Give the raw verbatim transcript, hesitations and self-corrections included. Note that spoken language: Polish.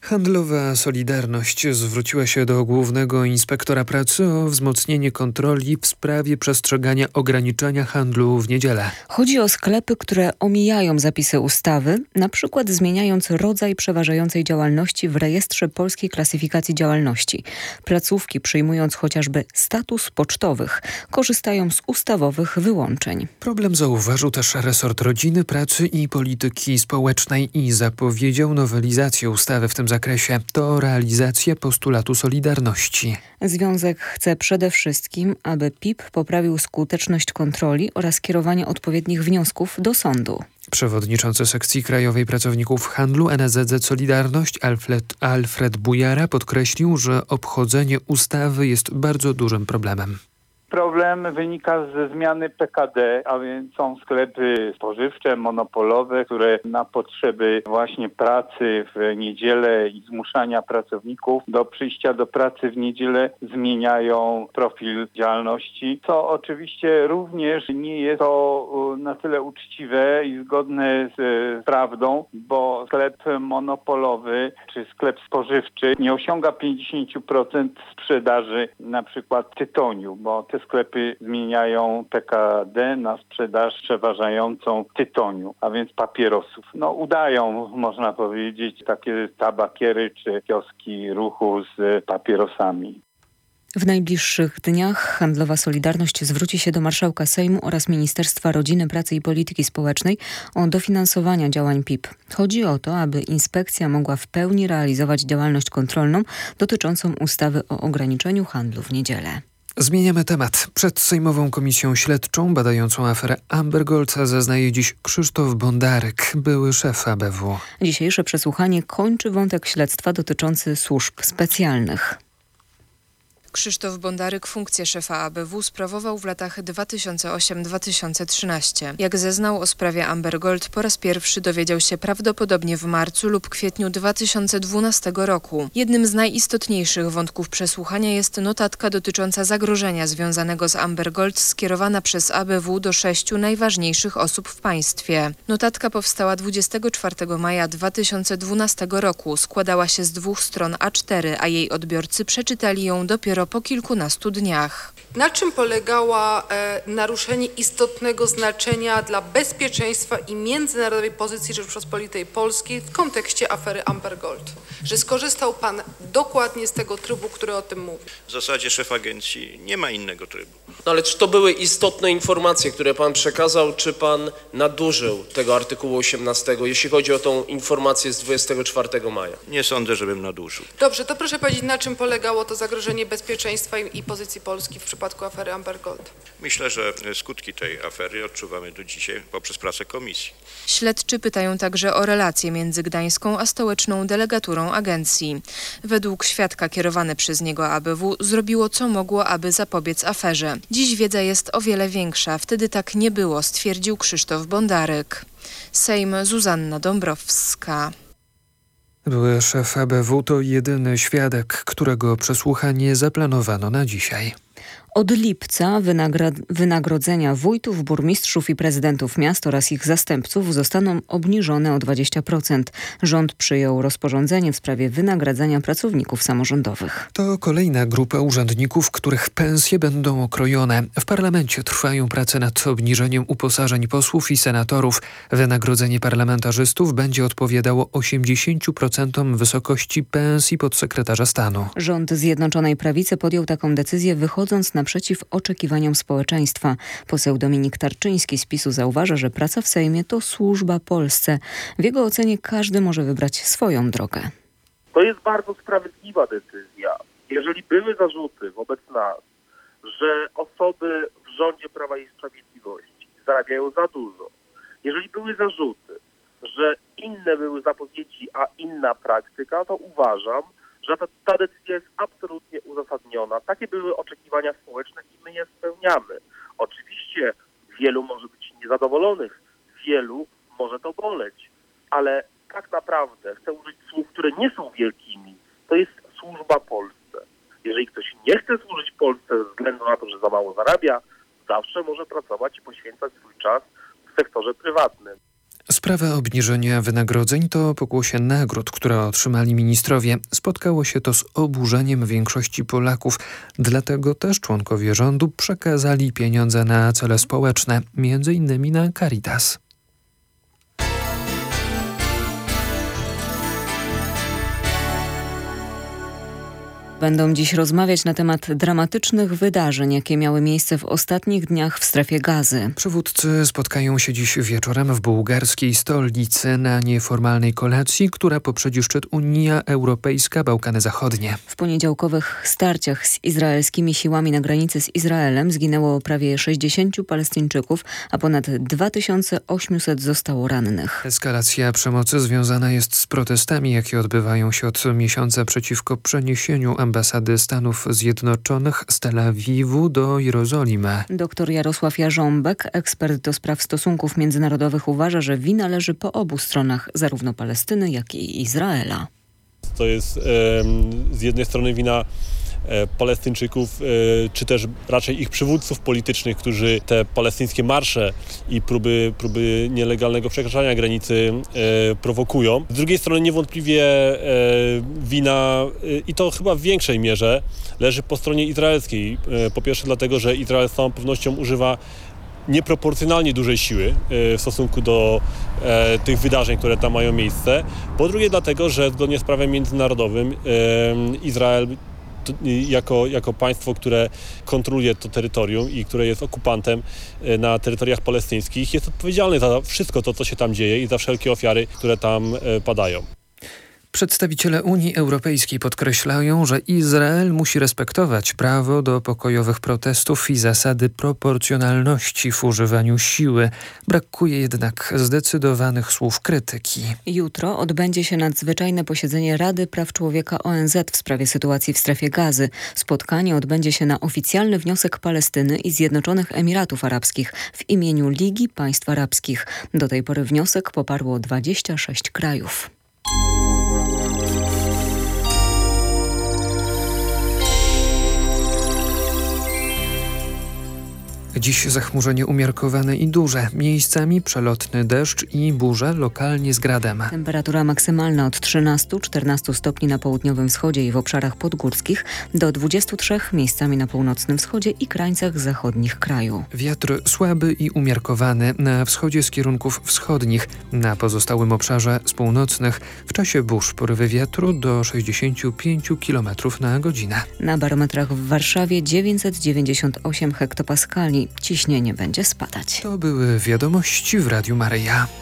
Handlowa Solidarność zwróciła się do Głównego Inspektora Pracy o wzmocnienie kontroli w sprawie przestrzegania ograniczenia handlu w niedzielę. Chodzi o sklepy, które omijają zapisy ustawy, na przykład zmieniając rodzaj przeważającej działalności w rejestrze Polskiej Klasyfikacji Działalności. Placówki, przyjmując chociażby status pocztowych, korzystają z ustawowych wyłączeń. Problem zauważył też resort Rodziny, Pracy i Polityki Społecznej i zapowiedział nowelizację ustawy w tym zakresie. To realizacja postulatu Solidarności. Związek chce przede wszystkim, aby P I P poprawił skuteczność kontroli oraz kierowanie odpowiednich wniosków do sądu. Przewodniczący sekcji krajowej pracowników handlu N S Z Z Solidarność Alfred, Alfred Bujara podkreślił, że obchodzenie ustawy jest bardzo dużym problemem. Problem wynika ze zmiany P K D, a więc są sklepy spożywcze, monopolowe, które na potrzeby właśnie pracy w niedzielę i zmuszania pracowników do przyjścia do pracy w niedzielę zmieniają profil działalności, co oczywiście również nie jest to na tyle uczciwe i zgodne z prawdą, bo sklep monopolowy czy sklep spożywczy nie osiąga pięćdziesiąt procent sprzedaży na przykład tytoniu, bo te sklepy zmieniają P K D na sprzedaż przeważającą tytoniu, a więc papierosów. No udają, można powiedzieć, takie tabakiery czy kioski ruchu z papierosami. W najbliższych dniach Handlowa Solidarność zwróci się do Marszałka Sejmu oraz Ministerstwa Rodziny, Pracy i Polityki Społecznej o dofinansowanie działań P I P. Chodzi o to, aby inspekcja mogła w pełni realizować działalność kontrolną dotyczącą ustawy o ograniczeniu handlu w niedzielę. Zmieniamy temat. Przed Sejmową Komisją Śledczą badającą aferę Amber Gold zeznaje dziś Krzysztof Bondaryk, były szef A B W. Dzisiejsze przesłuchanie kończy wątek śledztwa dotyczący służb specjalnych. Krzysztof Bondaryk funkcję szefa A B W sprawował w latach dwa tysiące ósmym do dwa tysiące trzynastego. Jak zeznał o sprawie Amber Gold, po raz pierwszy dowiedział się prawdopodobnie w marcu lub kwietniu dwa tysiące dwunastego roku. Jednym z najistotniejszych wątków przesłuchania jest notatka dotycząca zagrożenia związanego z Amber Gold skierowana przez A B W do sześciu najważniejszych osób w państwie. Notatka powstała dwudziestego czwartego maja dwa tysiące dwunastego roku. Składała się z dwóch stron A cztery, a jej odbiorcy przeczytali ją dopiero po kilkunastu dniach. Na czym polegała e, naruszenie istotnego znaczenia dla bezpieczeństwa i międzynarodowej pozycji Rzeczypospolitej Polskiej w kontekście afery Amber Gold? Że skorzystał pan dokładnie z tego trybu, który o tym mówi? W zasadzie szef agencji nie ma innego trybu. No ale czy to były istotne informacje, które pan przekazał, czy pan nadużył tego artykułu osiemnastego, jeśli chodzi o tą informację z dwudziestego czwartego maja? Nie sądzę, żebym nadużył. Dobrze, to proszę powiedzieć, na czym polegało to zagrożenie bezpieczeństwa i, i pozycji Polski w przypadku afery Amber Gold? Myślę, że skutki tej afery odczuwamy do dzisiaj poprzez pracę komisji. Śledczy pytają także o relacje między gdańską a stołeczną delegaturą agencji. Według świadka kierowane przez niego A B W zrobiło co mogło, aby zapobiec aferze. Dziś wiedza jest o wiele większa. Wtedy tak nie było, stwierdził Krzysztof Bondaryk. Sejm, Zuzanna Dąbrowska. Były szef A B W to jedyny świadek, którego przesłuchanie zaplanowano na dzisiaj. Od lipca wynagra- wynagrodzenia wójtów, burmistrzów i prezydentów miast oraz ich zastępców zostaną obniżone o dwadzieścia procent. Rząd przyjął rozporządzenie w sprawie wynagradzania pracowników samorządowych. To kolejna grupa urzędników, których pensje będą okrojone. W parlamencie trwają prace nad obniżeniem uposażeń posłów i senatorów. Wynagrodzenie parlamentarzystów będzie odpowiadało osiemdziesięciu procentom wysokości pensji podsekretarza stanu. Rząd Zjednoczonej Prawicy podjął taką decyzję, wychodząc naprzeciw oczekiwaniom społeczeństwa. Poseł Dominik Tarczyński z PiSu zauważa, że praca w Sejmie to służba Polsce. W jego ocenie każdy może wybrać swoją drogę. To jest bardzo sprawiedliwa decyzja. Jeżeli były zarzuty wobec nas, że osoby w rządzie Prawa i Sprawiedliwości zarabiają za dużo, jeżeli były zarzuty, że inne były zapowiedzi, a inna praktyka, to uważam, że ta, ta decyzja jest absolutnie uzasadniona. Takie były oczekiwania społeczne i my je spełniamy. Oczywiście wielu może być niezadowolonych, wielu może to boleć, ale tak naprawdę chcę użyć słów, które nie są wielkimi. To jest służba Polsce. Jeżeli ktoś nie chce służyć Polsce ze względu na to, że za mało zarabia, zawsze może pracować i poświęcać swój czas w sektorze prywatnym. Sprawa obniżenia wynagrodzeń to pokłosie nagród, które otrzymali ministrowie. Spotkało się to z oburzeniem większości Polaków. Dlatego też członkowie rządu przekazali pieniądze na cele społeczne, między innymi na Caritas. Będą dziś rozmawiać na temat dramatycznych wydarzeń, jakie miały miejsce w ostatnich dniach w strefie Gazy. Przywódcy spotkają się dziś wieczorem w bułgarskiej stolicy na nieformalnej kolacji, która poprzedzi szczyt Unia Europejska-Bałkany Zachodnie. W poniedziałkowych starciach z izraelskimi siłami na granicy z Izraelem zginęło prawie sześćdziesięciu Palestyńczyków, a ponad dwa tysiące osiemset zostało rannych. Eskalacja przemocy związana jest z protestami, jakie odbywają się od miesiąca przeciwko przeniesieniu ambasady Stanów Zjednoczonych z Tel Awiwu do Jerozolimy. Doktor Jarosław Jarząbek, ekspert do spraw stosunków międzynarodowych, uważa, że wina leży po obu stronach, zarówno Palestyny, jak i Izraela. To jest e, z jednej strony wina e, Palestyńczyków, e, czy też raczej ich przywódców politycznych, którzy te palestyńskie marsze i próby, próby nielegalnego przekraczania granicy e, prowokują. Z drugiej strony niewątpliwie e, wina, e, i to chyba w większej mierze, leży po stronie izraelskiej. E, po pierwsze dlatego, że Izrael z całą pewnością używa nieproporcjonalnie dużej siły w stosunku do e, tych wydarzeń, które tam mają miejsce. Po drugie dlatego, że zgodnie z prawem międzynarodowym e, Izrael to, jako, jako państwo, które kontroluje to terytorium i które jest okupantem e, na terytoriach palestyńskich, jest odpowiedzialny za wszystko to, co się tam dzieje i za wszelkie ofiary, które tam e, padają. Przedstawiciele Unii Europejskiej podkreślają, że Izrael musi respektować prawo do pokojowych protestów i zasady proporcjonalności w używaniu siły. Brakuje jednak zdecydowanych słów krytyki. Jutro odbędzie się nadzwyczajne posiedzenie Rady Praw Człowieka O N Z w sprawie sytuacji w strefie Gazy. Spotkanie odbędzie się na oficjalny wniosek Palestyny i Zjednoczonych Emiratów Arabskich w imieniu Ligi Państw Arabskich. Do tej pory wniosek poparło dwadzieścia sześć krajów. Dziś zachmurzenie umiarkowane i duże. Miejscami przelotny deszcz i burze, lokalnie z gradem. Temperatura maksymalna od trzynastu do czternastu stopni na południowym wschodzie i w obszarach podgórskich, do dwudziestu trzech miejscami na północnym wschodzie i krańcach zachodnich kraju. Wiatr słaby i umiarkowany, na wschodzie z kierunków wschodnich, na pozostałym obszarze z północnych. W czasie burz porywy wiatru do sześćdziesięciu pięciu kilometrów na godzinę. Na barometrach w Warszawie dziewięćset dziewięćdziesiąt osiem hektopaskali. Ciśnienie będzie spadać. To były wiadomości w Radiu Maryja.